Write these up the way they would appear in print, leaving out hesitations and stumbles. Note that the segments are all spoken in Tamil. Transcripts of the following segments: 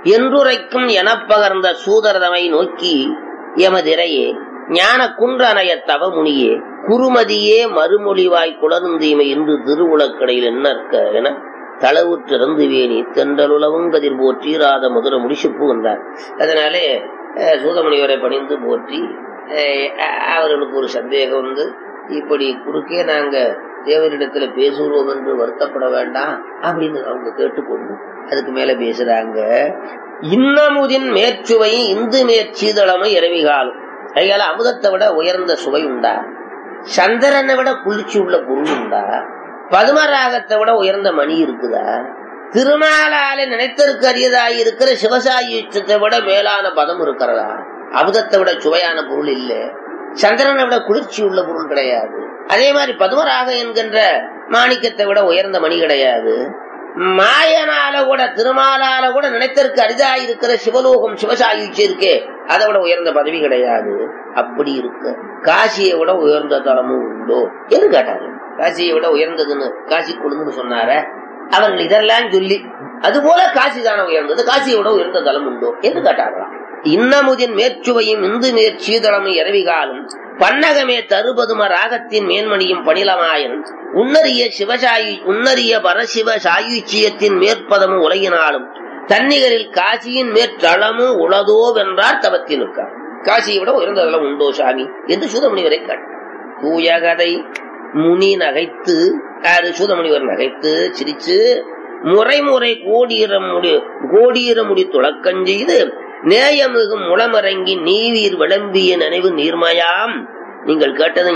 என்றுரைக்கும் எனப்பகர்ந்த சூதரதமை நோக்கி எமதிரையே ஞான குன்றனைய தவமுனியே குருமதியே மறுமொழிவாய் குளர்ந்தீமை என்று திருவுளக்கடையில் என்னற்க என தளவுற்றிறந்து வேணி தென்றலுளவும் கதிர் போற்றீராத முதல முடிச்சுப்பு வந்தார். அதனாலே சூதமுனிவரை பணிந்து போற்றி அவர்களுக்கு ஒரு சந்தேகம் வந்து, இப்படி குறுக்கே நாங்க தேவரிடத்துல பேசுவோம் என்று வருத்தப்பட வேண்டாம் அப்படின்னு அவங்க கேட்டுக்கொண்டு அதுக்கு மேல பேசுறாங்க. இன்னமுதின் மேற்சுவை இந்து மேற்சீதளமை இரவிகாலம். அதனால அமுதத்தை விட உயர்ந்த சுவை உண்டா? சந்திரனை விட குளிர்ச்சி உள்ள பொருள் உண்டா? பதுமராகத்தை விட உயர்ந்த மணி இருக்குதா? திருமாலால நினைத்தற்கு அரியதாய் இருக்கிற சிவசாயுச்சத்தை விட மேலான பதம் இருக்கிறதா? அமுதத்தை விட சுவையான பொருள் இல்ல. சந்திரனை விட குளிர்ச்சி உள்ள பொருள் கிடையாது. அதே மாதிரி பதுமராக என்கின்ற மாணிக்கத்தை விட உயர்ந்த மணி கிடையாது. மாயனால கூட திருமாலால கூட நினைத்தற்கு அரிதாய் இருக்கிற சிவலோகம் சிவசாயுச்சி இருக்கே, அதை விட உயர்ந்த பதவி கிடையாது. அப்படி இருக்கு காசியை விட உயர்ந்த தலமும் உண்டோ என்று கேட்டாரு. காசியை விட உயர்ந்ததுன்னு காசி கொழுந்துன்னு சொன்னார அவர்கள் இதெல்லாம் சொல்லி, அது போல காசி தானே உயர்ந்தது, காசியை விட உயர்ந்த தலம் உண்டோ என்று கேட்டார்களாம். இன்னமுதின் மேற்சுவையும் இந்து மேற்சீதளமும் இரவிகாலும் பன்னகமே தருபதும ராகத்தின் மேன்மணியும் பணிலமாயன் உன்னரிய பரசிவ சாயுச்சியத்தின் மேற்பதமும் உலகினாலும் தன்னிகரில் காசியின் மேற்றளமும் உளதோ வென்றார் தவத்தினுக்கார். காசியை விட உயர்ந்த தலம் உண்டோ சாமி என்று சூதமுனிவரை கேட்டார். தூயகதை முனி நகைத்து, சூதமுனிவர் நகைத்து சிரிச்சு முறை கோடியிர முடி துளக்கஞ்செய்து நேயமிகும் முளமரங்கி நீவீர் விளம்பிய நினைவு நீர்மயாம். நீங்கள் கேட்டது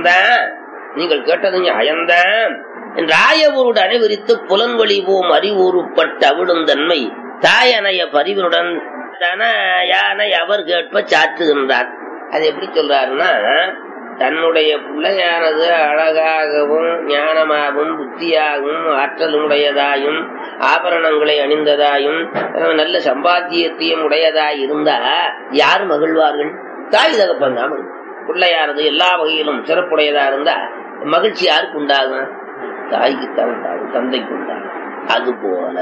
நியாயந்தான் ராயவரோடு அனைவரித்து புலன்வழி போம் அறிவுறுப்பட்ட அவிடுந்தன்மை தாயனைய பரிவினுடன் தனையானை அவர் கேட்ப சாற்றுகின்றார். அது எப்படி சொல்றாருன்னா, தன்னுடைய பிள்ளையானது அழகாகவும் ஞானமாகவும் புத்தியாகவும் ஆற்றலுடையதாயும் ஆபரணங்களை அணிந்ததாயும் நல்ல சம்பாத்தியத்தையும் உடையதாய் இருந்தா யார் மகிழ்வார்கள்? தாய் தகப்பன் தான். பிள்ளையானது எல்லா வகையிலும் சிறப்புடையதா இருந்தா மகிழ்ச்சி யாருக்கு உண்டாகும்? தாய்க்குத்தான் உண்டாகும், தந்தைக்கு உண்டாகும். அதுபோல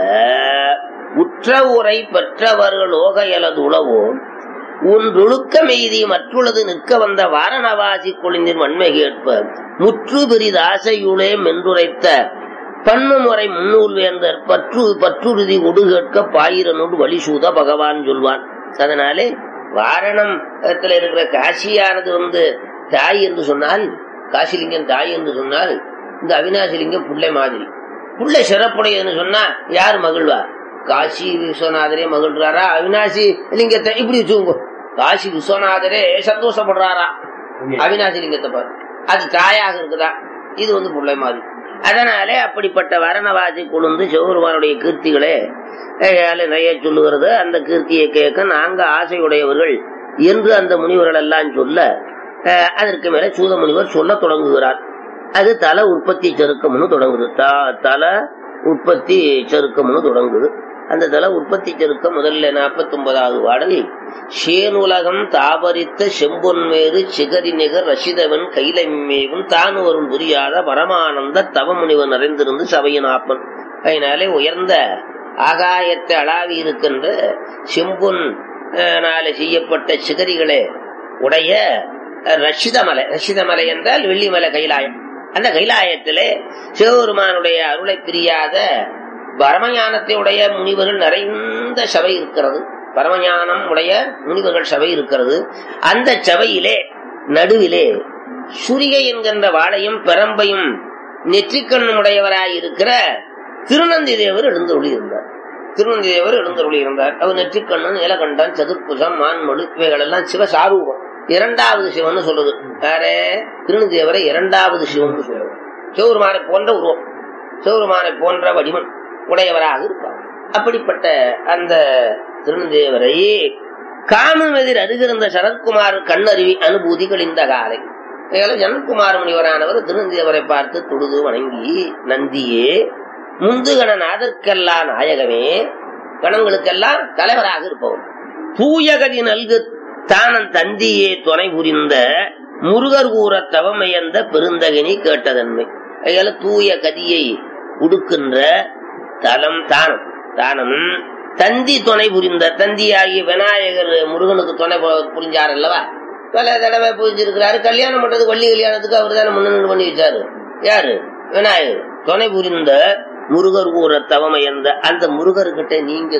உற்ற உரை பெற்றவர்கள் ஓகையலது உளவோ ஒன்றொழுக்க மெய்தி மற்றுள்ளது நிற்க வந்த வாரணவாசி கொழிந்தின் வன்மை கேட்ப முற்று பெரிதாசையுளே மென்றுரைத்த பன்முறை முன்னூல் வேந்தர் பற்றுறுதி ஒடு கேட்க பாயிரனோடு வழிசூத பகவான் சொல்வான். அதனாலே வாரணத்துல இருக்கிற காசியானது தாய் என்று சொன்னால், காசிலிங்கம் தாய் என்று சொன்னால், இந்த அவினாசிலிங்கம் பிள்ளை மாதிரி. பிள்ளை சிறப்புடையதுன்னு சொன்னா யார் மகிழ்வா? காசி விஸ்வநாதரே மகிழ்றாரா? அவினாசி லிங்கத்தை இப்படி வச்சுக்கோங்க, காசி விஸ்வநாதரே சந்தோஷப்படுறாரா? அவினாசி லிங்கத்தை பாரு, அது தாயாக இருக்குதா? இது பிள்ளை மாதிரி. அதனாலே அப்படிப்பட்ட வரணவாசி கொழுந்து சிவபெருமானுடைய கீர்த்திகளே நிறைய சொல்லுகிறது. அந்த கீர்த்தியை கேட்க நாங்க ஆசையுடையவர்கள் என்று அந்த முனிவர்கள் எல்லாம் சொல்ல, அதற்கு மேல சூத முனிவர் சொல்ல தொடங்குகிறார். அது தல உற்பத்தி செருக்கம்னு தொடங்குது. தல உற்பத்தி செருக்கம்னு தொடங்குது. அந்த தல உற்பத்தி செருக்கம் முதல்ல 49வது பாடல், சேனுலகம் தாபரித்த செம்பொன்மேறு சிகரி நிகர் ரசிதவன் கைலமேவும் தானு வரும் புரியாத பரமானந்த தவமுனிவன் நிறைந்திருந்து சபையின் ஆப்பன். அதனாலே உயர்ந்த ஆகாயத்தை அளாவி இருக்கின்ற செம்பொன் செய்யப்பட்ட சிகரிகளே உடைய ரஷிதமலை. ரஷிதமலை என்றால் வெள்ளிமலை கைலாயம். அந்த கைலாயத்திலே சிவபெருமானுடைய அருளை பிரியாத பரமஞானத்தை உடைய முனிவர்கள் நிறைந்த சபை இருக்கிறது. பரமஞானம் உடைய முனிவர்கள் சபை இருக்கிறது. அந்த சபையிலே நடுவிலே சுரிகை என்கின்ற வாழையும் பெரம்பையும் நெற்றிக்கண்ணும் உடையவராயிருக்கிற திருநந்தி தேவர் எழுந்தருளி இருந்தார். திருநந்தி தேவர் எழுந்தருளி இருந்தார். அவர் நெற்றிக்கண்ணன், நீலகண்டன், சதுர்புசம், மான்மொழி இவைகள் எல்லாம் சிவசாரூபம். இரண்டாவது சிவன் சொல்லுது. யாரே? திருநந்தி தேவரை இரண்டாவது சிவன் சொல்லுவது. சிவபெருமானை போன்ற உருவம், சிவபெருமானை போன்ற வடிவம் உடையவராக இருப்பார். அப்படிப்பட்ட அந்த திருநந்தேவரை காமம் எதிர் அருகிருந்த சரத்குமார் கண்ணருவி அனுபூதிகள் இந்த காலை. ஜனத்குமார் முனிவரானவர் திருநந்தேவரை பார்த்து தொழுது வணங்கி, நந்தியே முந்துகண நாதற்கெல்லாம் நாயகமே, கணங்களுக்கெல்லாம் தலைவராக இருப்பவர், தூயகதி நல்கு தானன் தந்தியே துணை புரிந்த முருகர் கூற தவமையந்த பெருந்தகனி கேட்டதன்மை. தூய கதியை உடுக்கின்ற தலம் தானம். தானம் தந்தி துணை புரிந்த தந்தியாகிய விநாயகர் முருகனுக்கு துணை புரிஞ்சார் அல்லவா, பல தடவை புரிஞ்சிருக்கிறாரு. கல்யாணம் பண்றது வள்ளி கல்யாணத்துக்கு அவர் தானே முன்னணி பண்ணி வச்சாரு. யாரு? விநாயகர். துணை புரிந்த முருகர் கூற தவமையந்த அந்த முருகர்கிட்ட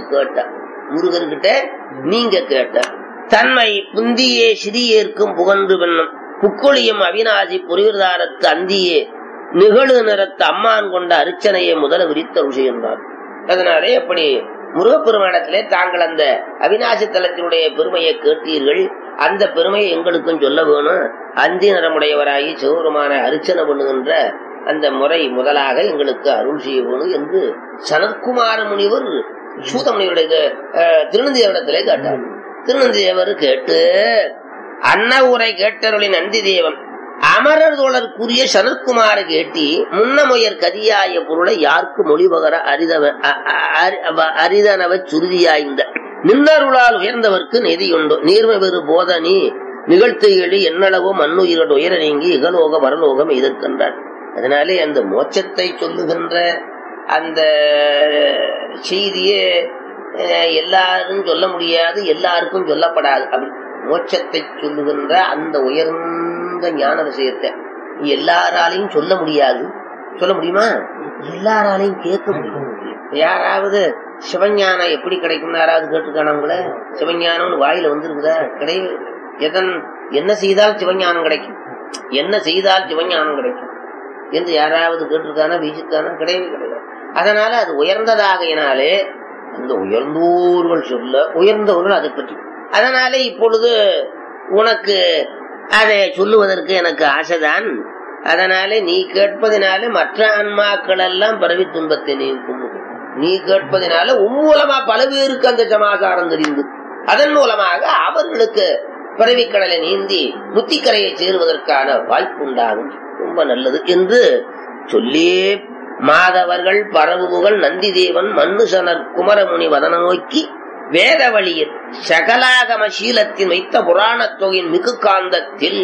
நீங்க கேட்ட தன்மை புந்தியே சிறியேற்கும் புகன்று வெண்ணும் புக்கொழியும் அவிநாசி புரிவிரதாரத்து அந்தியே நிகழு நிறத்து அம்மான் கொண்ட அர்ச்சனையை முதல விரித்தருள் செய்கின்றார். அதனாலே அப்படி முருகப்பெருமானத்திலே தாங்கள் அந்த அவிநாசி தலத்தினுடைய பெருமையை கேட்டீர்கள், அந்த பெருமையை எங்களுக்கும் சொல்ல வேணும். அந்தி நிறமுடையவராகி சிவபெருமான அர்ச்சனை பண்ணுகின்ற அந்த முறை முதலாக எங்களுக்கு அருள் செய்ய வேணும் என்று சனத்குமார முனிவர் சூதமுனிவருடைய திருநந்திதேவனிடத்திலே கேட்டார். திருநந்திதேவர் கேட்டு அன்ன உரை கேட்டருளின் நந்தி தேவன் அமரர் தோழர்க்குரிய சனத்குமார கேட்டி முன்னமுயர் கதியாய பொருளை யாருக்கு மொழிபகர அரிதனவ சுருதியாய்ந்த நின்னருளால் உயர்ந்தவர்க்கு நெறியுண்டோ நீர்மை பெரு போதனி நிகழ்த்து எழி என்னளவோ மண்ணுயிரோடு உயர நீங்கி இகலோக வரலோகம் எதிர்க்கின்றார். அதனாலே அந்த மோட்சத்தை சொல்லுகின்ற அந்த செய்தியே எல்லாரும் சொல்ல முடியாது, எல்லாருக்கும் சொல்லப்படாது. அப்படி மோட்சத்தை சொல்லுகின்ற அந்த உயர்ந்த ஞான விஷயத்தை எல்லாராலையும் சொல்ல முடியாது. சொல்ல முடியுமா? எல்லாராலையும் கேட்க முடியும். யாராவது சிவஞானம் எப்படி கிடைக்கும் யாராவது கேட்டுக்கானவங்கள? சிவஞானம்னு வாயில வந்துருக்குதா? கிடையாது. என்ன செய்தால் சிவஞானம் கிடைக்கும், என்ன செய்தால் சிவஞானம் கிடைக்கும் என்று யாராவது கேட்டிருக்கானா? வீசிருக்கானா? கிடையவே கிடையாது. அதனால அது உயர்ந்ததாகையினாலே அந்த உயர்ந்தோர்கள் சொல்ல உயர்ந்தவர்கள் அதை பற்றி. அதனால இப்பொழுது உனக்கு அதை சொல்லுவதற்கு எனக்கு ஆசைதான். அதனாலே நீ கேட்பதினாலே மற்ற ஆன்மாக்கள் எல்லாம் பரவி துன்பத்தை நீக்கும். நீ கேட்பதினால மூலமா பல பேருக்கு அந்த சமாசாரம் தெரிந்து அதன் மூலமாக அவர்களுக்கு பிறவிக்கடலை நீந்தி முத்திக்கரையை சேருவதற்கான வாய்ப்பு உண்டாகும். ரொம்ப நல்லது என்று சொல்லி மாதவர்கள் பரவுகள் நந்தி தேவன் மன்னுசனர் குமரமுனி வதன நோக்கி வேத வழியில் சகலாகம சீலத்தின் வைத்த புராண தொகையின் மிகு காந்தத்தில்.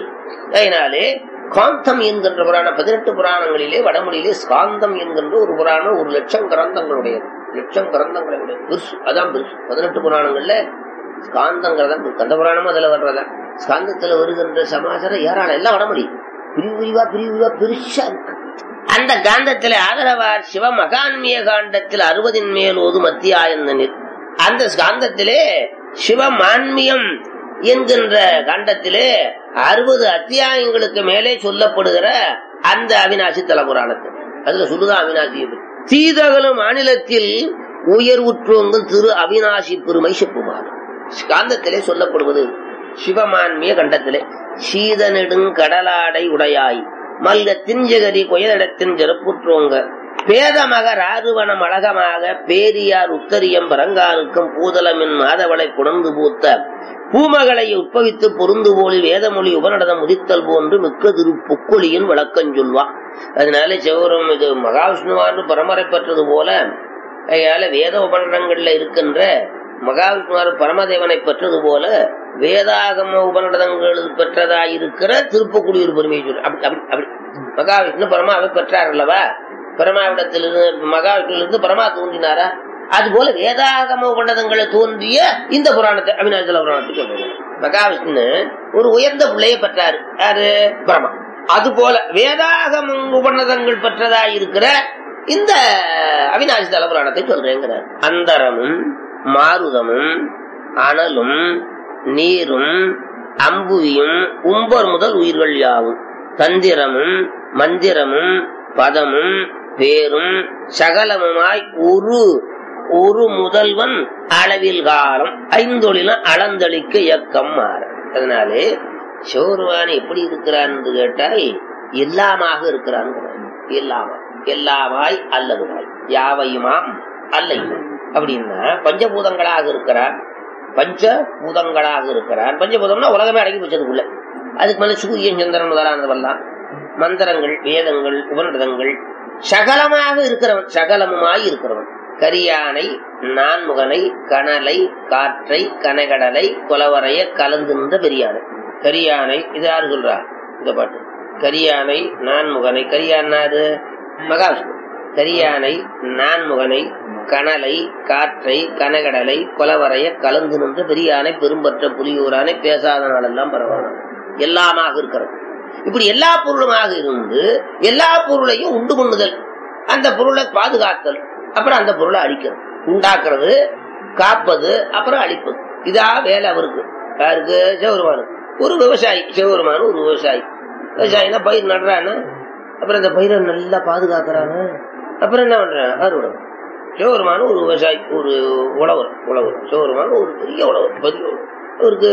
அதனாலே காந்தம் என்கின்ற புராணம் 18 புராணங்களிலே வடமொழியிலே ஸ்காந்தம் என்கின்ற ஒரு புராணம் 1,00,000 கிரந்தங்களுடையது. 1,00,000 கிரந்தங்களுடைய பெருசு. அதான் பெருசு. 18 புராணங்கள்ல ஸ்காந்தங்கிறதான் கந்த புராணமும் அதுல வர்றதா. ஸ்காந்தத்துல வருகின்ற சமாச்சாரம் ஏராளம், எல்லாம் வடமொழி பிரிவு பிரிவா பெருசா இருக்கு. அந்த காந்தத்திலே ஆதரவார் சிவ மகான்மிய காண்டத்தில் 60 மேல் ஓதும் அத்தியாயந்தனில் அந்த காந்தத்திலே சிவமான்மியம் என்கின்ற காண்டத்திலே 60 அத்தியாயங்களுக்கு மேலே சொல்லப்படுகிற அந்த அவிநாசி தல புராணத்தில் அதுல சொல்லுதான் அவிநாசி தீதகலும் மாநிலத்தில் உயர்வுற்றோங்கள் திரு அவிநாசி பெருமை செப்புமாறு காந்தத்திலே சொல்லப்படுவது சிவமான்மிய கண்டத்திலே சீத நெடுங் கடலாடை உடையாய் மல்க திஞ்சகரி கொயலிடத்தின் சிறப்புற்றோங்க பேதமக ராறுவனம் அழகமாக பேரியார் உத்தரியம் பரங்காருக்கும் பூதலமின் மாதவளை குணந்து பூத்த பூமகளை உட்பவித்து பொருந்து போலி வேதமொழி உபநடதம் உதித்தல் போன்று மிக்க திரு பொக்கொழியின் விளக்கம் சொல்வா. அதனால சிவபுரம் இது மகாவிஷ்ணுவான்னு பரமரை பெற்றது போல அதனால வேத உபநடங்கள்ல இருக்கின்ற மகாவிஷ்ணுவார் பரமதேவனை பெற்றது போல வேதாகம உபநடதங்கள் பெற்றதாயிருக்கிற திருப்பக்குடியூர் பெருமையை சொல்லு. அப்படி மகாவிஷ்ணு பரமாவை பெற்றார் அல்லவா? பரமாவிடத்திலிருந்து மகாவிஷ்ணுவிலிருந்து பரமா தோன்றினாரா? அது போல வேதாகம உபநடதங்களை தோன்றிய இந்த புராணத்தை அவிநாசி புராணத்தை சொல்றாங்க. மகாவிஷ்ணு ஒரு உயர்ந்த பிள்ளையை பெற்றாரு. யாரு? பரமா. அது போல வேதாகம உபநடதங்கள் பெற்றதாயிருக்கிற இந்த அவிநாசி தல புராணத்தை சொல்றேங்கிறார். அந்தரமும் மாருதமும் அனலும் நீரும் அம்புவியும் உம்பர் முதல் உயிர்கள் யாவும் தந்திரமும் மந்திரமும் பதமும் பேரும் சகலமுமாய் ஒரு முதல்வன் அளவில் காலம் ஐந்தொழிலும் அளந்தளிக்க இயக்கம் மாற. அதனாலே சிவபெருமான் எப்படி இருக்கிறான் என்று கேட்டால் எல்லாமாக இருக்கிறான். எல்லாமாய் அல்லதுமாய் யாவையுமாம் அல்லையும் அப்படின்னா பஞ்சபூதங்களாக இருக்கிறான். பஞ்சபூதம்னா உலகமே அடங்கி வச்சதுக்குள்ள. அதுக்கு மேல சூரியன் சந்திரன் முதலானதெல்லாம் மந்திரங்கள் வேதங்கள் உபநிடதங்கள் சகலமாக இருக்கிறவன், சகலமுமாய் இருக்கிறவன். கரியானை நான்முகனை கனலை காற்றை கனகடலை கொலவரைய கலந்து நின்ற பெரியானை. கரியானை இது யாரு சொல்றா? இந்த பாட்டு கரியானை நான்முகனை. கரியானாரு மகாவிஷ்ணு. கரியானை, நான்முகனை, கனலை, காற்றை, கனகடலை, கொலவரைய கலந்து நின்ற பெரியானை, பெரும்பற்ற புலியூரானை, பேசாத நாளெல்லாம் பரவான எல்லாமாக இருக்கிறது. இப்படி எல்லா பொருளுமாக இருந்து எல்லா பொருளையும் உண்டு பண்ணுதல், அந்த பொருளை பாதுகாத்தல், அப்புறம் அந்த பொருளை அழிக்கிறது, உண்டாக்குறது, காப்பது, அப்புறம் அழிப்பது. இதா வேலை அவருக்கு. யாருக்கு? சிவபெருமானு. ஒரு விவசாயி. சிவபெருமானு ஒரு விவசாயி. விவசாயினா பயிர் நடுறான்னு, அப்புறம் அந்த பயிரை நல்லா பாதுகாக்கிறாங்க, அப்புறம் என்ன பண்றான்? அறுவடை. சிவபெருமானு ஒரு விவசாயி, ஒரு உழவர். சிவபெருமானு ஒரு பெரிய உழவர், பெரிய உழவர். அவருக்கு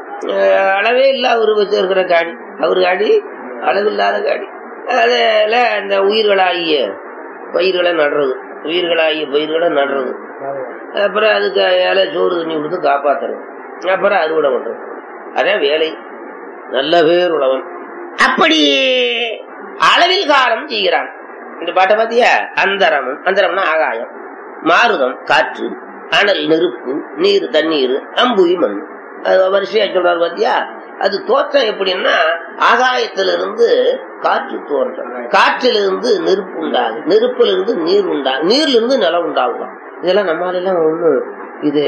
அளவே இல்ல. அவரு வச்சிருக்கிற காடி, அவரு காடி அளவில்லாத காடி. அதுல அந்த உயிர்களாகிய பயிர்களை நடுறது, உயிர்களாகிய பயிர்களை நடுறது, அப்புறம் அதுக்கு இலை சோறு தண்ணி கொடுத்து காப்பாத்துறது, அப்புறம் அறுவடை பண்றது. அதான் வேலை. நல்ல பேர் உழவன். அப்படி அளவில் காலம் செய்கிறான். இந்த பாட்டை பாத்தியா? அந்தரமும், அந்தரம்னா ஆகாயம், மாருதம் காற்று, அனல் நெருப்பு, நீர் தண்ணீர், அம்புவி மண். அது வரிசையா சொல்றாரு பாத்தியா? அது தோற்றம் எப்படின்னா, ஆகாயத்திலிருந்து காற்று தோன்றும், காற்றிலிருந்து நெருப்பு உண்டாகும், நெருப்பிலிருந்து நீர் உண்டாகும், நீர்ல இருந்து நிலம் உண்டாகும். இதெல்லாம் நம்மளால எல்லாம் ஒண்ணு இது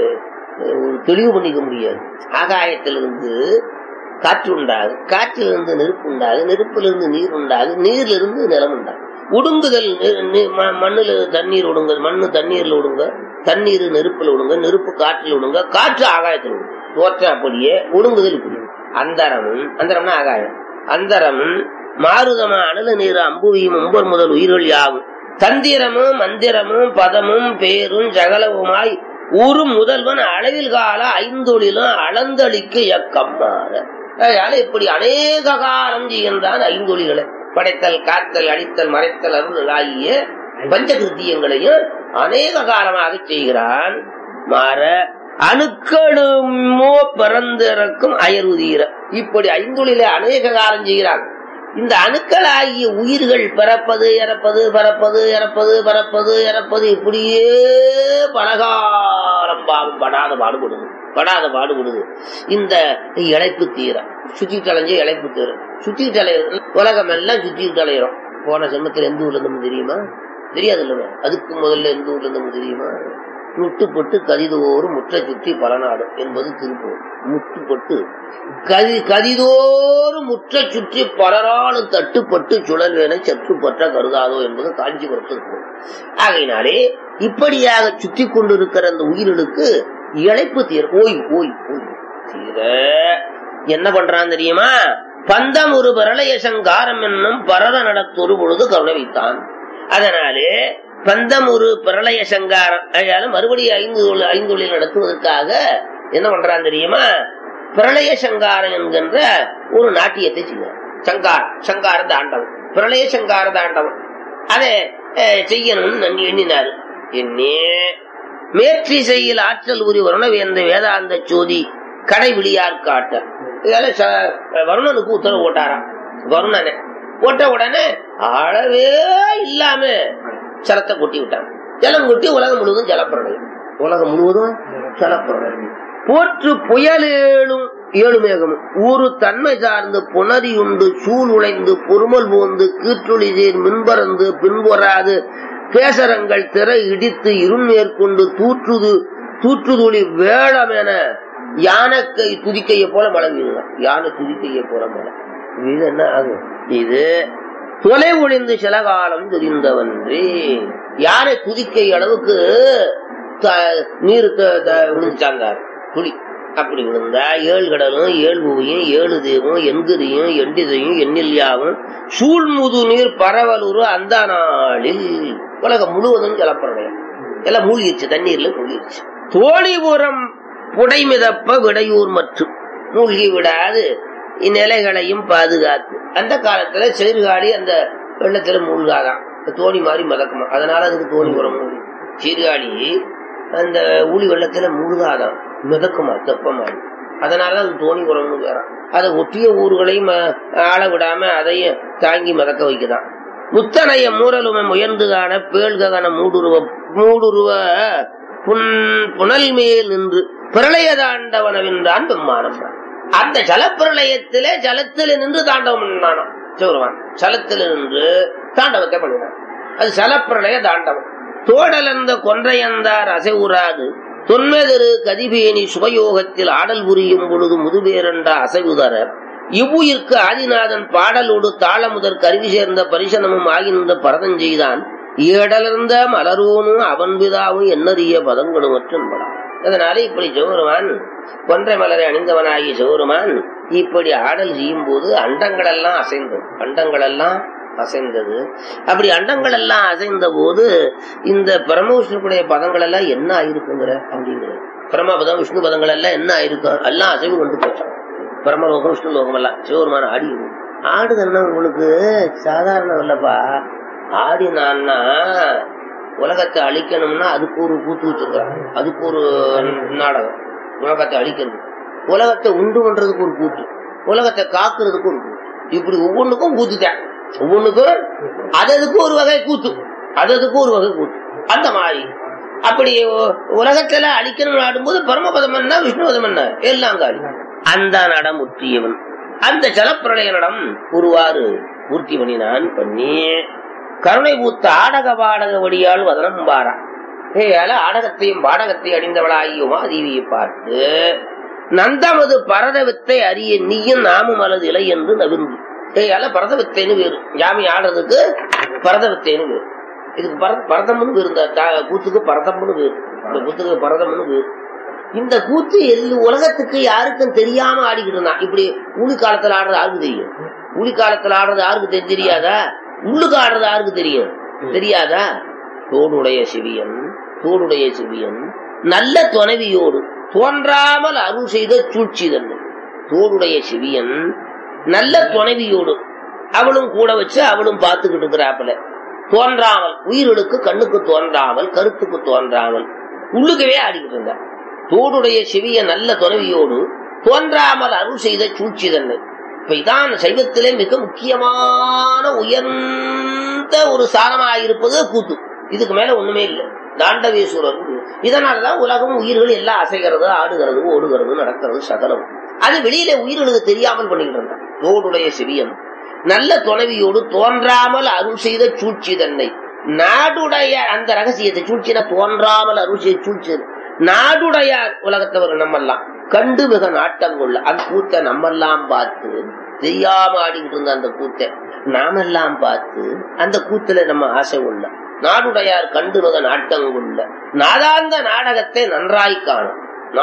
தெளிவு பண்ணிக்க முடியாது. ஆகாயத்திலிருந்து காற்று உண்டாகு, காற்றிலிருந்து நெருப்பு உண்டாகு, நெருப்பிலிருந்து நீர் உண்டாகு, நீர்ல இருந்து நிலம் உண்டாகு. உடுங்குதல், மண்ணுல தண்ணீர் ஒடுங்க, மண்ணு தண்ணீர்ல ஒடுங்க, தண்ணீர் நெருப்புல ஒடுங்க, நெருப்பு காற்றில் ஒடுங்க, காற்று ஆகாயத்தில் ஒடுங்க. தோற்றம் அப்படியே, ஒடுங்குதல் இப்படி. அந்தரமும், அந்தரம்னா ஆகாயம், அந்தரமும் மாருதமா அனல நீர் அம்புவியும் ஒன்பர் முதல் உயிர்கள் யாவும் தந்திரமும் மந்திரமும் பதமும் பேரும் ஜகலவுமாய் ஒரு முதல்வன் அளவில் கால ஐந்தொழிலும் அளந்தளிக்க எக்கம்மாற. இப்படி அநேக காலம் செய்கின்றான் ஐந்தொழிகளை. படைத்தல், காத்தல், அழித்தல், மறைத்தல், அருள் ஆகிய பஞ்சகிருத்தியங்களையும் அநேக காலமாக செய்கிறான். மாற அணுக்களுமோ பிறந்திறக்கும் அயர்வுதீர. இப்படி ஐந்தொழிலை அநேக காலம் செய்கிறான். இந்த அணுக்கள் ஆகிய உயிர்கள் பிறப்பது இறப்பது, பிறப்பது இறப்பது, பிறப்பது இறப்பது, இப்படியே பலகாலம் படாத பாடுபடுது. இந்த இழைப்பு தீர சுத்திட்டு அலைஞ்ச இழைப்பு தீர, சுத்திட்டு அலையிற உலகம் எல்லாம் சுத்திட்டு அலையிறோம். போன ஜென்மத்தில் எந்த ஊர்ல இருந்தோம் தெரியுமா? தெரியாது இல்ல. அதுக்கு முதல்ல எந்த ஊர்ல இருந்தோம் தெரியுமா? முட்டுப்பட்டு கதிதோறும் முற்ற சுற்றி பல நாடு என்பது திருப்பூர். முட்டுப்பட்டு கதிதோறும் முற்ற சுற்றி பலராலும் தட்டுப்பட்டு சுழல்வேனை சற்றுப்பற்ற கருதாதோ என்பது காஞ்சிபுரத்திற்கு. ஆகையினாலே இப்படியாக சுற்றி கொண்டிருக்கிற அந்த உயிர்களுக்கு இழைப்பு தீர, ஓய் ஓய் ஓய் தீர என்ன பண்றான் தெரியுமா? பந்தம் ஒரு பிரளய சங்காரம் என்னும் பரத நடத்தொரு பொழுது கருணை வைத்தான். அதனாலே பந்தம் ஒரு பிரளய சங்காரம், மறுபடியும் ஐந்தொழில் நடத்துவதற்காக என்ன பண்றான் தெரியுமா? பிரளய சங்காரம் என்கின்ற ஒரு நாட்டியத்தை செய்வார். சங்கார தாண்டவம், பிரளய சங்கார தாண்டவம். அதை செய்யணும்னு எண்ணினாரு. மேற்றி செய்யில் ஆற்றல் உரி வருணவேந்த வேதாந்த சோதி கடைவிழியார் காட்ட. இதெல்லாம் வருணனுக்கு உத்தரவு போட்டாராம். வருணனை போட்ட உடனே அளவே இல்லாம ஜலத்தை கொட்டி விட்டாங்க. ஜலம் கொட்டி உலகம் முழுவதும் ஜலப்பிரளயம், உலகம் முழுவதும் ஜலப்பிரளயம். போற்று புயலேழும் ஏழு மேகமும் ஒரு தன்மை சார்ந்து புணரியுண்டு சூழ் உழைந்து பொறுமல் போந்து கீற்றுளி சேர் மின்பறந்து பின்பொறாது கேசரங்கள் திரை இடித்து இருள் மேற்கொண்டு தூற்றுதுளி வேளமென யானைக்கை துதிக்கையை போல மழை வீழ்தான். யானை துதிக்கையை போல மழை. இது என்ன ஆகும்? இது தொலை ஒளிந்து சில காலம் தெரிந்தவன்றே. யானை துதிக்கை அளவுக்கு நீர் விழுந்தாங்க துளி. அப்படி விழுந்தா ஏழு கடலும் ஏழு பூவையும் ஏழு தீவும் எந்திரியும் எண்டிதையும் எண்ணில்யாவும் சூழ்முது நீர் பரவலூர் அந்த நாளில் உலகம் முழுவதும் ஜலப்பிரளயம் எல்லாம் மூழ்கிடுச்சு, தண்ணீர்ல மூழ்கிடுச்சு. தோழிபுரம் புடை மிதப்ப விடையூர் மற்றும் மூழ்கி விடாது இந்நிலைகளையும் பாதுகாத்து. அந்த காலத்துல சீர்காழி அந்த வெள்ளத்துல மூழ்காதான், தோணி மாதிரி மிதக்குமா, அதனால அதுக்கு தோணிபுரம். சீர்காழி அந்த ஊழி வெள்ளத்துல மூழ்காதான், மிதக்குமா தெப்பமாடி, அதனால அது தோணிபுரம்னு வேறான். அதை ஒட்டிய ஊர்களையும் ஆள விடாம அதையும் தாங்கி மிதக்க வைக்குதான். முத்தனைய மூரலுமை முயன்று காண பேழ்கன மூடுருவ புனல் மேல் நின்று பிரளய தாண்டவனவென்றான் பெம்மானம். அந்த ஜலப்பிரளயத்திலே ஜலத்தில் நின்று தாண்டவம் பண்ணானாம் சிவருமான். ஜலத்தில் நின்று தாண்டவத்தை பண்ணினான். அது சலப்பிரளய தாண்டவம். தோடலந்த கொன்றையந்தார் அசைவுறாது தொன்மெதிரு கதிபேணி சுபயோகத்தில் ஆடல் புரியும் பொழுது முதுபேரண்ட அசைவுதர இவ்வுயிர்க்கு ஆதிநாதன் பாடலோடு தாளமுதற் கருவி சேர்ந்த பரிசனமும் ஆகின்ற பரதஞ்செய்தான் ஏடலர்ந்த மலரோனும் அவன் பிதாவும் எண்ணறிய பதங்களும் என்பதாம். அதனால இப்படி சிவபெருமான் கொன்றை மலரை அணிந்தவனாகிய சிவபெருமான் இப்படி ஆடல் செய்யும் போது அண்டங்கள் எல்லாம் அசைந்தது. அப்படி அண்டங்கள் எல்லாம் அசைந்த போது இந்த பரமவிஷ்ணுடைய பதங்கள் எல்லாம் என்ன ஆயிருக்குங்கிற அப்படிங்கிறது. பரமபதம் விஷ்ணு பதங்கள் எல்லாம் என்ன ஆயிருக்கும், எல்லாம் அசைவு கொண்டு போச்சான். பரமலோகம் விஷ்ணு லோகம் எல்லாம் சிவபெருமான ஆடுதுன்னா உங்களுக்கு சாதாரணம் இல்லப்பா. ஆடினான்னா உலகத்தை அழிக்கணும்னா அதுக்கு ஒரு கூத்து வச்சிருக்காங்க, அதுக்கு ஒரு நாடகம். உலகத்தை அழிக்கிறது, உலகத்தை உண்டு பண்றதுக்கு ஒரு கூத்து, உலகத்தை காக்குறதுக்கு ஒரு கூத்து. இப்படி ஒவ்வொன்றுக்கும் கூத்துதான். ஒவ்வொன்றுக்கும் அதுக்கு ஒரு வகை கூத்து, அதுக்கு ஒரு வகை கூத்து. அந்த மாதிரி அப்படி உலகத்துல அழிக்கணும் ஆடும்போது பரமபதம் என்ன விஷ்ணுபதம் என்ன எல்லாம் காலி. அந்த நடம் முற்றியவன் அந்த ஜலப்பிரளய நடம் ஒருவாறு பூர்த்தி பண்ணினான். பண்ணி கருணை பூத்த ஆடக பாடக வடியால் வதனம் பாரா ஆடகத்தையும் பாடகத்தையும் அடிந்தவளாகிய உமாதேவியை பார்த்து நந்தமது பரத வித்தை அறிய நீயும் நாமும் அல்லது இலை என்று நவிர்ந்து பரத வித்தைன்னு வேறு. ஜாமி ஆடுறதுக்கு பரத வித்தைன்னு வேறு. இதுக்கு பரதம்னு வேறு. இந்த கூத்துக்கு பரதம்னு வேறு, இந்த கூத்துக்கு பரதம்னு வேறு. இந்த கூத்து உலகத்துக்கு யாருக்கும் தெரியாம ஆடிக்கிட்டு இருந்தான். இப்படி ஊழி காலத்துல ஆடுறது யாருக்கு தெரியும்? ஊழி காலத்துல ஆடுறது யாருக்கு தெரியாதா? உள்ளுக்கு ஆடுறது யாருக்கு தெரியும்? தெரியாதா? தோடுடைய சிவியன் நல்ல துணைவியோடு தோன்றாமல் அருள் செய்த சூழ்ச்சி தன்னை. தோடுடைய சிவியன் நல்ல துணைவியோடு அவளும் கூட வச்சு அவளும் பார்த்துக்கிட்டு இருக்கிறாப்புல. தோன்றாமல் உயிர்களுக்கு கண்ணுக்கு தோன்றாமல் கருத்துக்கு தோன்றாமல் உள்ளுக்கவே ஆடிக்கிட்டு இருந்தா. தோடுடைய சிவிய நல்ல துணைவியோடு தோன்றாமல் அருள் செய்த சூழ்ச்சி தன்னை. இப்ப இதான் சைவத்திலே மிக முக்கியமான உயர்ந்த ஒரு சாரமாயிருப்பது கூத்து. இதுக்கு மேல ஒண்ணுமே இல்லை. தாண்டவேஸ்வரர். இதனாலதான் உலகம் உயிர்கள் எல்லாம் அசைகிறது, ஆடுகிறது, ஓடுகிறது, நடக்கிறது சகலம். அது வெளியில உயிர்களுக்கு தெரியாமல் பண்ணிக்கிட்டு இருந்தான். தோடுடைய சிவியன் நல்ல துணைவியோடு தோன்றாமல் அருள் செய்த சூழ்ச்சி தன்னை. நாடுடைய அந்த ரகசியத்தை சூழ்ச்சினா தோன்றாமல் அருள் செய்த சூழ்ச்சி. நாடுடையார் உலகத்தவர்கள் நம்மெல்லாம் கண்டு மிக நாட்டங்குள்ள அந்த கூத்தை நம்மெல்லாம் பார்த்து தெரியாம ஆடிக்கிட்டு இருந்த அந்த கூத்தை நாமெல்லாம் பார்த்து அந்த கூத்துல நம்ம ஆசை உள்ள நாடுடையார் கண்டு மிக நாட்டங்குள்ள நாதாந்த நாடகத்தை நன்றாய் காணும்.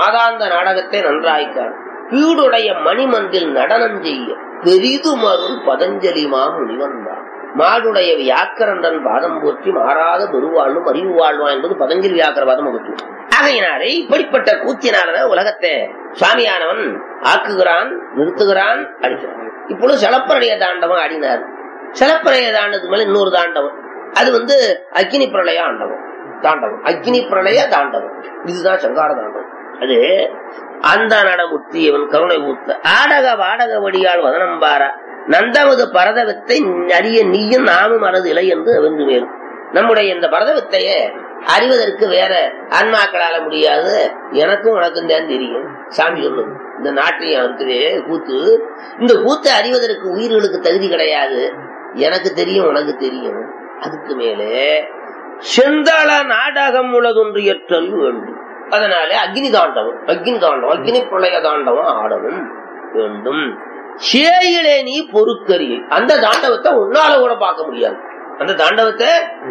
பீடுடைய மணிமன்றில் நடனம் செய்ய பெரிதுமருள் பதஞ்சலிமா முனிவன்தான். மாடுடைய வியாக்கரண்டன் பாதம் போற்றி மாறாத பெருவாழ்வும் அறிவு வாழ்வா என்பது பதஞ்சலி வியாக்கர பாதம் வகுத்து. ஆகையினாலே இப்படிப்பட்ட கூத்தினால உலகத்தை சுவாமியானவன் ஆக்குகிறான், நிறுத்துகிறான், அடிக்கிறான். இப்பொழுது சலப்பிரளய தாண்டவம் ஆடினார். சலப்பிரளய தாண்டத்துக்கு மேல இன்னொரு தாண்டவம், அது அக்னி பிரளய தாண்டவம். அக்னி பிரளய தாண்டவம் இதுதான் சங்கார தாண்டவம். அது அந்த நடமுற்றியவன் கருணை ஊத்த ஆடக வாடக வடியால் வதனம்பாரா நந்தமது பரதவத்தை அறிய நீயும் நாமும் மனது இலை என்று வென்று மேலும். நம்முடைய இந்த பரதவத்தைய அறிவதற்கு வேற ஆன்மாக்களால முடியாது, எனக்கும் உனக்கும் தான் தெரியும். சாமி சொல்லும் இந்த நாட்டியம் இருக்குது கூத்து, இந்த கூத்தை அறிவதற்கு உயிர்களுக்கு தகுதி கிடையாது, எனக்கு தெரியும் உனக்கு தெரியும். அதுக்கு மேலே செந்தள நாடகம் உள்ளதொன்று ஏற்றல் வேண்டும். அதனால அக்னி தாண்டவம் அக்னி பிரளய தாண்டவம் ஆடவும் வேண்டும். சேயிலே நீ பொறுக்கரியை அந்த தாண்டவத்தை உன்னால கூட பார்க்க முடியாது. அந்த தாண்டவத்தை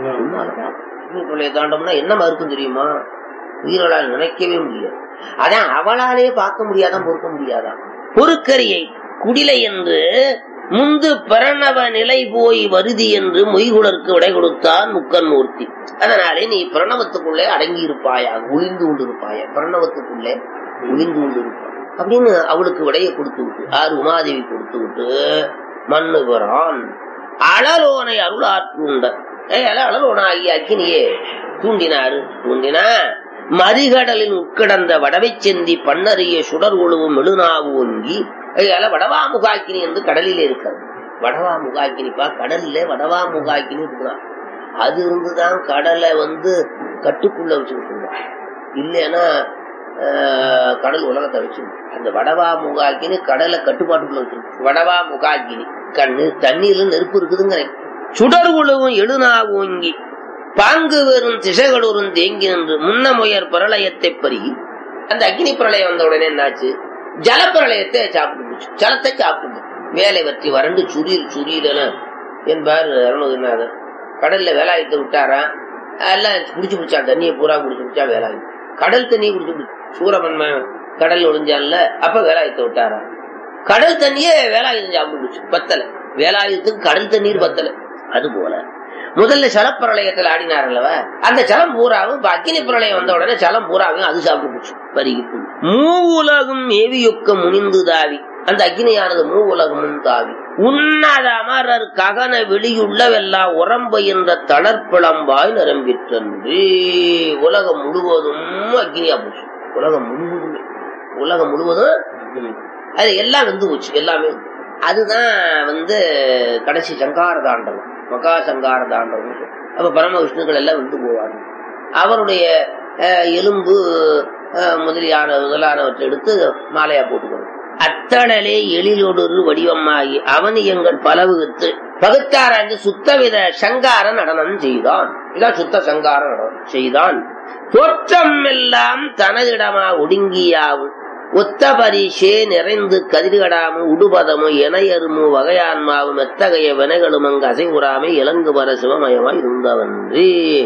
அக்னி பிரளய தாண்டவம்னா என்னமா இருக்கும் தெரியுமா? உயிர்களால் நினைக்கவே முடியாது. அதான் அவளாலே பார்க்க முடியாதான், பொறுக்க முடியாதான். பொறுக்கரியை குடிலை என்று முந்து பிரணவ நிலை போய் வருதி என்று மொய்குளருக்கு விடை கொடுத்தான் முக்கன் மூர்த்தி. அதனாலே நீ பிரணவத்துக்குள்ளே அடங்கி இருப்பாயா, ஒளிந்து கொண்டு இருப்பாயா, பிரணவத்துக்குள்ளே ஒளிந்து கொண்டு இருப்பாய் அப்படின்னு அவளுக்கு விடையை கொடுத்து விட்டு, ஆறு உமாதேவி கொடுத்து விட்டு மண்ணு பெறான் அழலோனை அருளாற்றுண்ட அழலோன ஆகிய அக்கினியே தூண்டினா மறிகடலின் உட்கிடந்த வடவை செந்தி பண்ணறிய சுடர் ஒழுவும் மெழுநாவு ஒங்கி வடவா முகாக்கினி என்று கடலிலே இருக்காது. வடவா முகாக்கினிப்பா கடல்ல வடவா முகாக்கினி இருக்குதான். அது இருந்துதான் கடலை கட்டுக்குள்ள வச்சுக்கிட்டு இருந்தா, இல்லைன்னா கடல் உலகத்தை வச்சு அந்த வடவா முகாக்கினி கடலை கட்டுப்பாட்டுக்குள்ள வச்சிருக்கு. வடவா முகாக்கினி கண்ணு தண்ணீர்ல நெருப்பு இருக்குதுங்கிறேன். சுடர் உழவும் எழுநா ஓங்கி பாங்கு வெறும் திசைகளூரும் தேங்கி நின்று முன்னமுயர் பிரளயத்தை பறி. அந்த அக்னி பிரளயம் வந்த உடனே என்னாச்சு? ஜலப்பிரளயத்தை சாப்பிட்டு, ஜலத்தை சாப்பிட்டு வேலை வற்றி வறண்டு சுரீல என்பார் அருணகிரிநாதர். கடல்ல வேலாயத்தை விட்டாராம், எல்லாம் குடிச்சு பிடிச்சா, தண்ணியை பூரா குடிச்சு பிடிச்சா வேலாயுதம். கடல் தண்ணியை குடிச்சு சூரமன்ம கடல் ஒளிஞ்சான்ல, அப்ப வேலாயுதத்தை விட்டாராம். கடல் தண்ணியே வேலாயுதம் சாப்பிட்டு பத்தல, வேலாயுதத்துக்கு கடல் தண்ணீர் பத்தல. அது போல முதல்ல ஜலப்பிரளயத்தில் ஆடினார் அல்லவா, அந்த ஜலம் பூராவும் அக்கினி பிரளயம் வந்த உடனே ஜலம் பூராவும் அது சாப்பிட்டு வருகிட்டு மூவுலகும் ஏவியொக்க முனிந்து தாவி. அந்த அக்னியானது மூவுலகமும் தாவி உண்ணாத அமரர் ககன வெளியுள்ளவெல்லாம் உரம்பு என்ற தளர்ப்பிளம்பாய் நிரம்பிற்றன்று. உலகம் முழுவதும் அக்னியா போச்சு. உலகம் முழுவதும் அது எல்லாம் வந்து போச்சு, எல்லாமே. அதுதான் கடைசி சங்கார தாண்டவம், மகா சங்கார தாண்டவம். அப்ப பரம விஷ்ணுக்கள் எல்லாம் வந்து போவாங்க. அவருடைய எலும்பு முதலானவற்றை எடுத்து மாலையா போட்டுக்கணும். அத்தடலே எழிலோடு வடிவமாகி அவனியங்கள் பலவுகுத்து பகுத்தாராய்ந்து சுத்தவித சங்கார நடனம் செய்தான். இதான் சுத்த சங்கார நடனம் செய்தான். தோற்றம் எல்லாம் தனதிடமா ஒடுங்கியாவும் ஒத்த பரிசே நிறைந்து கதிர்கடாமும் உடுபதமும் எனையருமு வகையான்மாவும் எத்தகைய வினைகளும் அங்கு அசைவுறாமை இலங்கு வர சிவமயமாய் இருந்தவன்றி.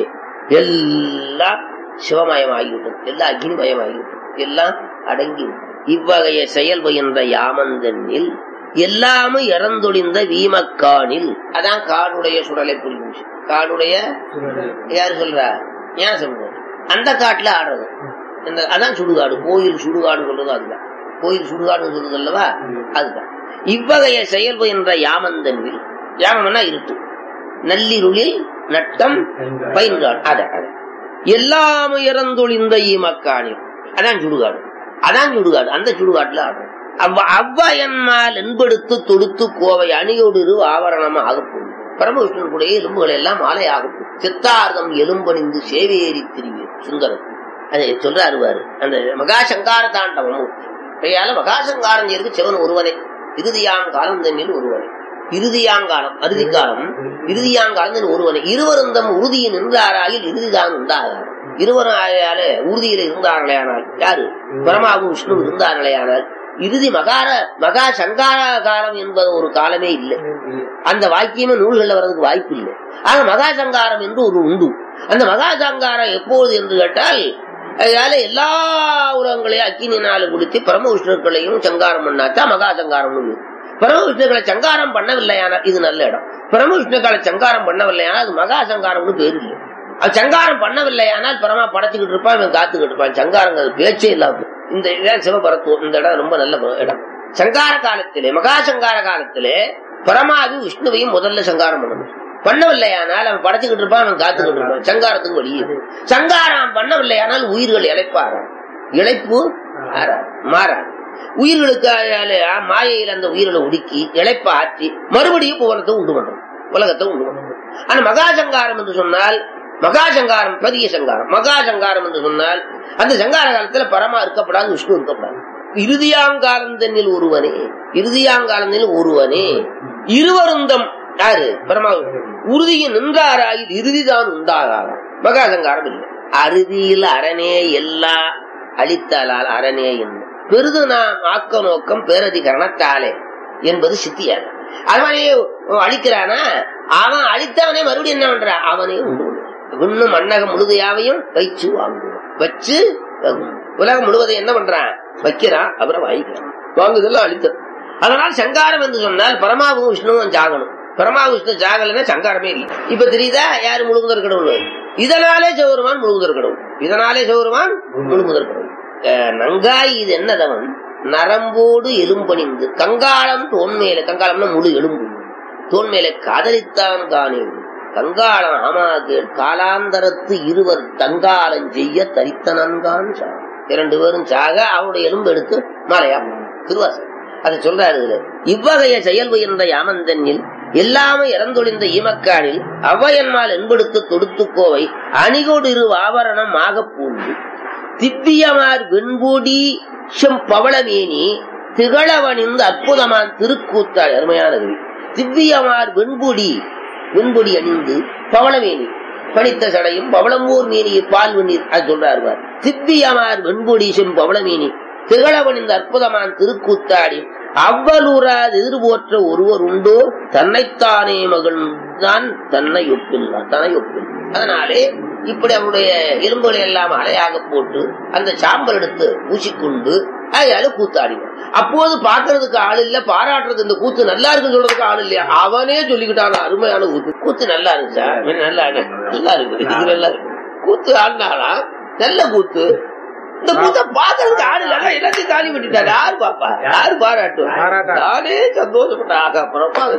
எல்லாம் சிவமயமாகிவிட்டது, எல்லாம் அக்னிமயமாகிவிட்டது, எல்லாம் அடங்கி. இவ்வகைய செயல் பயின்ற யாமந்தனில் எல்லாமும் இறந்தொழிந்த வீமக்கானில். அதான் காடுடைய சுடலை புரிஞ்சு. காடுடைய யாரு சொல்றா? ஏன் சொல்ற? அந்த காட்டுல ஆடுறது அதான் சுடுகாடு. கோயில் சுடுகாடு சொல்றது அதுதான். கோயில் சுடுகாடு சொல்றது அல்லவா, அதுதான். இவ்வகைய செயல் பயின்ற யாமந்தனில், யாமம்னா இருட்டு, நள்ளிருளில் நட்டம் பயின்றான். அதான் எல்லாமும் இறந்தொழிந்த ஈமக்கானில், அதான் சுடுகாடு, அதான் சுடுகாடு. அந்த சுடுகாட்டுல ஆடுறோம். அவ்வயன்மால் என்படுத்து தொடுத்து கோவை அணியோடு ஆவரணம் ஆகப்போம். பரமவிஷ்ணுடைய எலும்புகள் எல்லாம் மாலை ஆகப்போம். சித்தார்த்தம் எலும்பணிந்து சேவையேறி திரிவேன் சுந்தரம். அதை சொல்றாரு. அந்த மகாசங்கார தாண்டவம் கையால மகாசங்காரம் செய்து சிவன் ஒருவனே. இறுதியாம் காலம் தண்ணில் ஒருவனே. இறுதியாங்காலம் அறுதிக்காலம், இறுதியாங்காலம் ஒருவனே. இருவருந்தம் உறுதியின் நின்றாராயில் இறுதிதான் உண்டாகார். இருவரும் ஆகையால உறுதியில இருந்தார்களேயானால், யாரு? பரமாவும் விஷ்ணு இருந்தார்களேயானால் இறுதி மகா சங்கார காலம் என்பது ஒரு காலமே இல்லை. அந்த வாக்கியமே நூல்கள்ல வர்றதுக்கு வாய்ப்பு இல்லை. ஆனா மகா சங்காரம் என்று ஒரு உண்டு. அந்த மகா சங்காரம் எப்போது என்று கேட்டால், அதனால எல்லா உலகங்களையும் அக்கினினால குடித்து பரம விஷ்ணுக்களையும் சங்காரம் பண்ணாச்சா மகா சங்காரம். பரம விஷ்ணுக்களை சங்காரம் பண்ணவில்லையானால் இது நல்ல இடம். பரம விஷ்ணுக்களை சங்காரம் பண்ணவில்லையானால் அது மகா சங்காரம்னு பேர் இல்லை. அது சங்காரம் பண்ணவில்லையானால் பரமா படைச்சுக்கிட்டு இருப்பான், இவன் காத்துக்கிட்டு இருப்பான். சங்காரங்கள் பேச்சே இல்லாம. இந்த இடம் சிவபரத்துவம். இந்த இடம் ரொம்ப நல்ல இடம். சங்கார காலத்திலே, மகா சங்கார காலத்திலே பரமாவி விஷ்ணுவையும் முதல்ல சங்காரம் பண்ணணும். பண்ணவில்லையானால் அவன் படைச்சுக்கிட்டு இருப்பான், அவன் காத்துக்கிட்டு இருப்பான். சங்காரத்துக்கு வழியே. சங்காரம் பண்ணவில்லையானால் உயிர்கள் இழைப்பாரான். இழைப்பு மாறான். உயிர்களுக்கு மாயையில் அந்த உயிர்களை ஒடுக்கி இழைப்ப ஆற்றி மறுபடியும் புவனத்தை உண்டு பண்றோம், உலகத்தை உண்டு பண்றோம். ஆனா மகாசங்காரம் என்று சொன்னால், மகாசங்காரம் பெரிய சங்காரம். மகாசங்காரம் என்று சொன்னால் அந்த சங்கார காலத்துல பரமா இருக்கப்படாது, விஷ்ணு இருக்கப்படாது. இறுதியாங்காலம் தன்னில் ஒருவனே, இறுதியாங்காலத்தில் ஒருவனே. இருவருந்தம் யாரு? பரமா உறுதியை நின்றாராயில் இறுதிதான் உண்டாகாத. மகாசங்காரம் இல்லை. அறுதியில் அரணே எல்லா அழித்தாலால் அரணே என்ன பெருது நாம் ஆக்க நோக்கம் பேரதிகரணத்தாலே என்பது சித்தியார். அவனே அழிக்கிறானா, அவன் அழித்தவனே மறுபடியும் என்ன பண்ற? அவனே இன்னும் மன்னகம் முழுதையாவையும் வச்சு வாங்குவான். வச்சு உலகம் முழுவதை என்ன பண்றான்? வைக்கிறான், அப்புறம் வாங்கிக்கிறான். வாங்குதெல்லாம் அழித்தது. அதனால் சங்காரம் என்று சொன்னால் பரமாவும் விஷ்ணுவும் சாகணும். பரமா விஷ்ணு ஜாகலன்னா சங்காரமே இல்லை. இப்ப தெரியுதா யாரு முழுமுதற் கடவுள்? இதனாலே சௌரமான் முழுமுதற் கடவுள். இதனாலே சௌரமான் முழுமுதற் கடவுள். நங்காய் இது என்னதவன் நரம்போடு எலும்பணிந்து கங்காளம் தோன்மேல, கங்காளம்னா முழு எலும்பு, தோன்மேல காதலித்தான் காணே கங்காளம் ஆமாக்கு காலாந்தரத்து இருவர் தங்காலம் செய்ய தரித்தனன்கான் சாக. 2 பேரும் சாக அவருடைய எலும்பு எடுத்து மாலையா திருவாசல் அதை சொல்றாரு. இவ்வகைய செயல் உயர்ந்த யாமந்தனில் எல்லாமே இறந்தொழிந்த ஈமக்கானில் அவ்வையன்மால் என்படுத்து தொடுத்து கோவை அணிகோடு ஆவரணம் ஆக பூண்டு திவ்யமார் வெண்பூடி செம்பவளமேனி திகழவனிந்து அற்புதமான திருக்கூத்தாள். அருமையானது. திவ்யமார் வெண்பூடி, வெண்பொடி அணிந்து பவளமேனி பணித்த சடையும் பவளமூர் மேனியில் பால் வெந்நீர் அது சொல்றார். திவ்யமார் வெண்பொடி செம்பவளமேனி திகழவன் இந்த அற்புதமான திருக்கூத்தாடி அவ்வளூராது எதிர்போற்ற ஒருவர் உண்டோ தன்னைத்தானே மகன் தான் தன்னை ஒப்பில்லான் தன்னை ஒப்பில். அதனாலே இப்படி அவருடைய எலும்புகளை எல்லாம் அலையாக போட்டு அந்த சாம்பல் எடுத்து பூசிக்கொண்டு அதால கூத்தாடினான். அப்போது பாக்குறதுக்கு ஆள் இல்ல, பாராட்டுறது இந்த கூத்து நல்லா இருக்குன்னு சொல்றதுக்கு ஆள் இல்லையா, அவனே சொல்லிக்கிட்டான் அருமையான கூத்து. கூத்து நல்லா இருந்துச்சா, நல்லா நல்லா இருக்கு, இது நல்லா இருக்கு, கூத்து ஆடினாலா நல்ல கூத்து. இந்த கூத்த பாக்குறதுக்கு ஆள் இல்ல, எல்லாத்தையும் காலி பண்ணிட்டாரு. யாரு பாப்பா, யாரு பாராட்டுவா, நானே சந்தோஷப்பட்டாங்க. அப்புறமா அது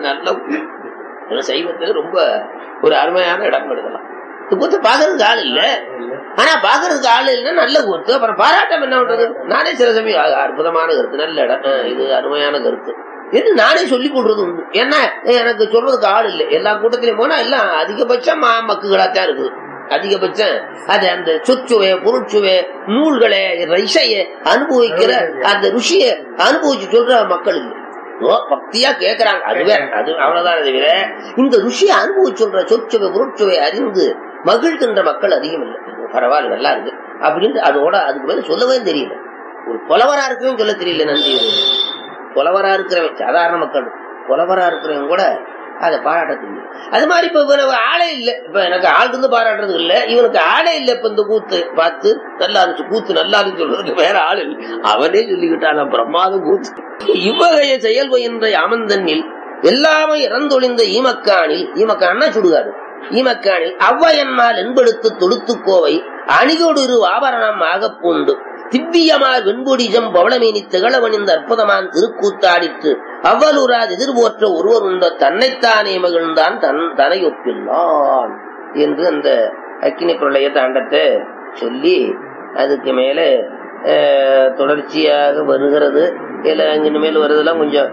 நல்ல சைவத்துல ரொம்ப ஒரு அருமையான இடம் எடுக்கலாம். இந்த கூத்து பாக்குறதுக்கு ஆள் இல்ல, ஆனா பாக்குறதுக்கு ஆள் இல்லைன்னா நல்ல கூத்து. அப்புறம் பாராட்டம் என்ன பண்றது, நானே சில சமயம் அற்புதமான கருத்து, நல்ல இடம், இது அருமையான கருத்து என்று நானே சொல்லி கொடுறது உண்டு. ஏன்னா எனக்கு சொல்றதுக்கு ஆள் இல்லை. எல்லா கூட்டத்திலையும் போனா எல்லாம் அதிகபட்சம் மக்குகளாத்தான் இருக்குது. அதிகபட்சம் அது அந்த சொச்சுவை பொருட்சுவை நூல்களை ரிஷைய அனுபவிக்கிற அந்த ருஷிய அனுபவிச்சு சொல்ற மக்கள் இல்லை. பக்தியா கேட்கறாங்க, அதுவே அது அவ்வளவுதான். தவிர இந்த ருஷிய அனுபவிச்சு சொல்ற சொச்சுவை பொருட்சுவை அறிந்து மகிழ்கின்ற மக்கள் அதிகம் இல்லை. பரவாயில்ல நல்லா இருக்கு அப்படின்னு அதோட அதுக்கு மேல சொல்லவே தெரியல. ஒரு புலவரா இருக்கிறவன் சொல்ல தெரியல. நன்றி புலவரா இருக்கிறவன் சாதாரண மக்கள், புலவரா இருக்கிறவன் கூட அதை பாராட்ட தெரியும். அது மாதிரி இப்ப ஆளே இல்ல, இப்ப எனக்கு ஆள் இருந்து பாராட்டுறது இல்ல, இவனுக்கு ஆளே இல்ல. இப்ப இந்த கூத்து பார்த்து நல்லா இருந்துச்சு, கூத்து நல்லா இருந்து சொல்றதுக்கு வேற ஆள் இல்லை, அவனே சொல்லிக்கிட்டான் பிரமாதம் கூத்து. இவ்வகைய செயல் பயின்ற அமந்தனில் எல்லாமே இறந்தொழிந்த ஈமக்கானில், ஈமக்கான்னா சுடுகாடு, ஈமக்கானில் அவ்வையன்மால் என்பெடுத்து தொடுத்து கோவை அணிகோடு இரு ஆபரணம் ஆக பூண்டு திவ்யமார் வெண்பொடிஜம் பவளமேனி திகழவன் இந்த அற்புதமான திருக்கூத்தாடிற்று அவ்வளூராது எதிர்போற்ற ஒருவர் உண்ட தன்னைத்தானே மகிழ்ந்தான் தன்னை ஒப்பில்லான் என்று அந்த அக்கினி பிரளய தாண்டத்தை சொல்லி அதுக்கு மேல தொடர்ச்சியாக வருகிறது. இனிமேல் வருதெல்லாம் கொஞ்சம்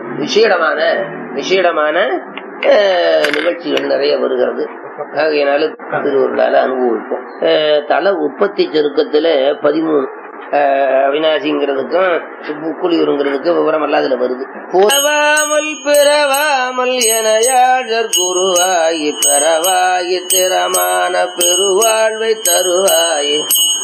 விசேடமான நிகழ்ச்சிகள் நிறைய வருகிறது. ஆகையினால திருவருளால அனுபவிப்போம். தல உற்பத்தி செருக்கத்துல 13 அவிநாசிங்கிறதுக்கும் புக்குளியூருங்கிறதுக்கும் விவரம் எல்லாம் அதுல வருது. பிறவாமல் பிறவாமல் எனையாழற் குருவாயி பெறவாயி திறமான பெருவாழ்வை தருவாயி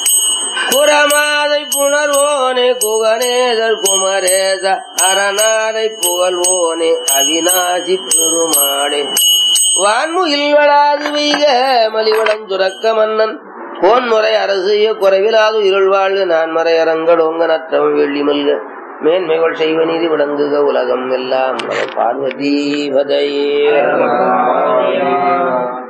குரமாதை புணர்வோனே குகனேதர் குமரேச அரணாதை புகழ்வோனே அவிநாசி பெருமாளே வான்முகில் வளாது வைக மலிவளம் துறக்க மன்னன் போன்முறை அரசிய குறைவிலாது இருள் வாழ்வு நான் மறை அரங்கள் ஓங்க நற்றவன் வெள்ளி மல்க மேன்மைகள் செய்வ நீதி விளங்குக உலகம் எல்லாம் பார்வதி பதையே.